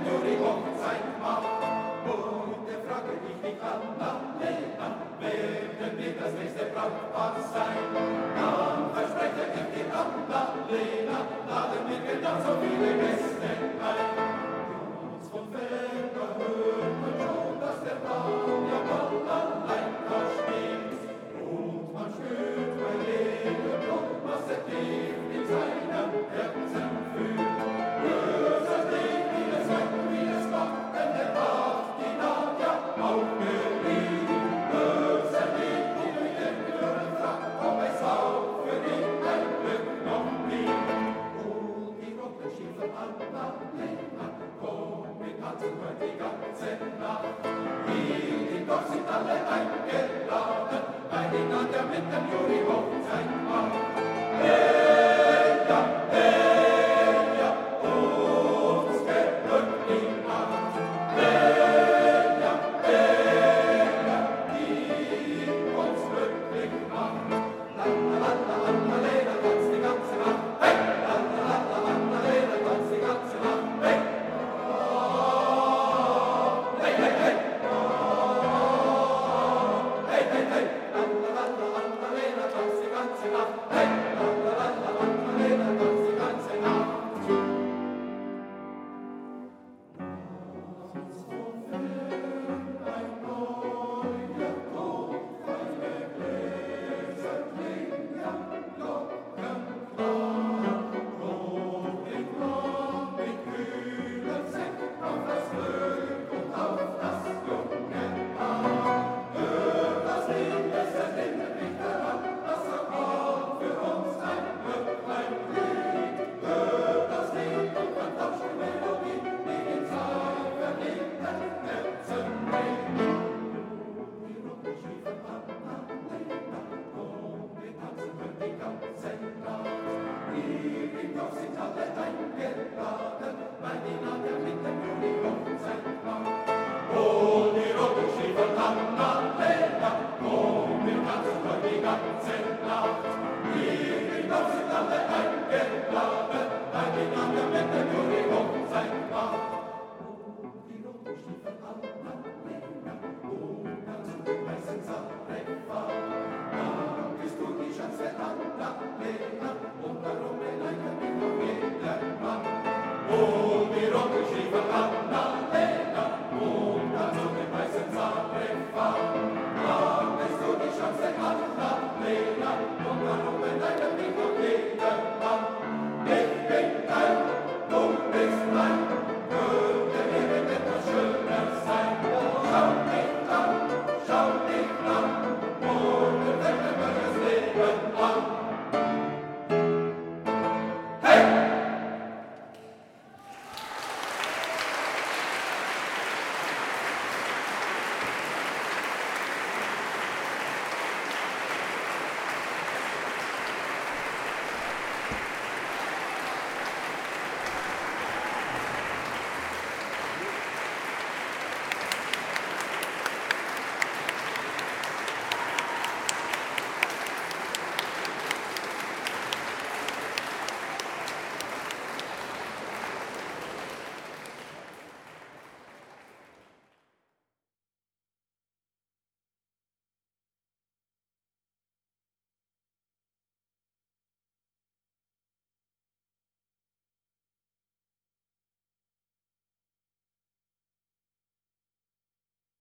Juri Hochzeit macht. Und er frage dich nicht, Annalena, werden wir das nächste Brautpaar sein? Dann verspreche ich dir, Annalena, laden wir genauso viele Gäste ein. Uns vom Felder hört man schon, dass der Braun ja bald allein da steht. Und man spürt bei jedem Druck, was er tief in seinem Herzen fühlt. Böser Ding, wie es sagt, wie es macht, denn der hat die Nadja auch geliebt. Böser Ding, die durch den Gehören fragt, ob es auch für ihn ein Glück noch blieb. Und die roten Schiefer Annalena, komm, wir tanzen heute die ganze Nacht. Hier im Dorf sind alle eingeladen, weil die Nadja mit dem Juri Hochzeit macht. Hey ja, uns gehört die Nacht. Hey ja, die uns glücklich macht. La la la la, Annalena tanzt die ganze Nacht. Hey, la la la la, Annalena tanzt die ganze Nacht. Hey, hey, hey, hey. Hey, hey, hey, la la la la, Annalena tanzt die ganze Nacht. Hey, la la la la, Annalena tanzt die ganze Nacht. Uns vom Feld ein neuer Ton, feine Gläser klingen, Glocken klar. Rot im Raum mit kühlem Sekt auf das Glück und auf das junge Paar. Hört das Lied, es erinnert mich daran, dass er bald für uns ein Glöcklein blüht. Hört das Lied und dann tauscht die Melodie, die in sein verliebten Herzen weht. Die roten Schiefer Annalena, komm, wir tanzen heute die ganze Nacht. Hier im Dorf sind alle eingeladen, weil die Nadja mit dem Juri Hochzeit macht. Oh, die roten Schiefer Annalena, komm, wir tanzen heute die ganze Nacht. Hier im Dorf sind alle eingeladen, weil die Nadja mit dem Juri Hochzeit macht. Oh, die roten Schiefer Annalena, oh, dann zu dem weißen Sarefa. Dann bist du die schönste Annalena, und darum beneiden wir noch jedermann. Oh, die roten Schiefer Annalena, und dann zu dem weißen Sarefa.